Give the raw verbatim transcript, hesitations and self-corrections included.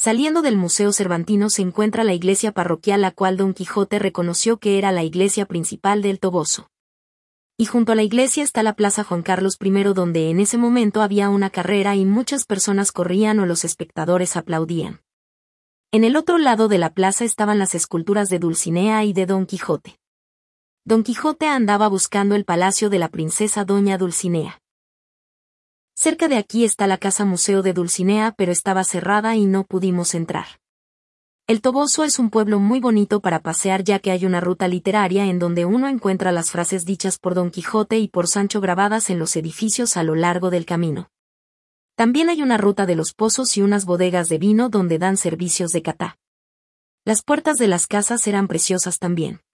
Saliendo del Museo Cervantino se encuentra la iglesia parroquial, la cual Don Quijote reconoció que era la iglesia principal del Toboso. Y junto a la iglesia está la Plaza Juan Carlos primero, donde en ese momento había una carrera y muchas personas corrían o los espectadores aplaudían. En el otro lado de la plaza estaban las esculturas de Dulcinea y de Don Quijote. Don Quijote andaba buscando el palacio de la princesa doña Dulcinea. Cerca de aquí está la casa museo de Dulcinea, pero estaba cerrada y no pudimos entrar. El Toboso es un pueblo muy bonito para pasear, ya que hay una ruta literaria en donde uno encuentra las frases dichas por Don Quijote y por Sancho grabadas en los edificios a lo largo del camino. También hay una ruta de los pozos y unas bodegas de vino donde dan servicios de catá. Las puertas de las casas eran preciosas también.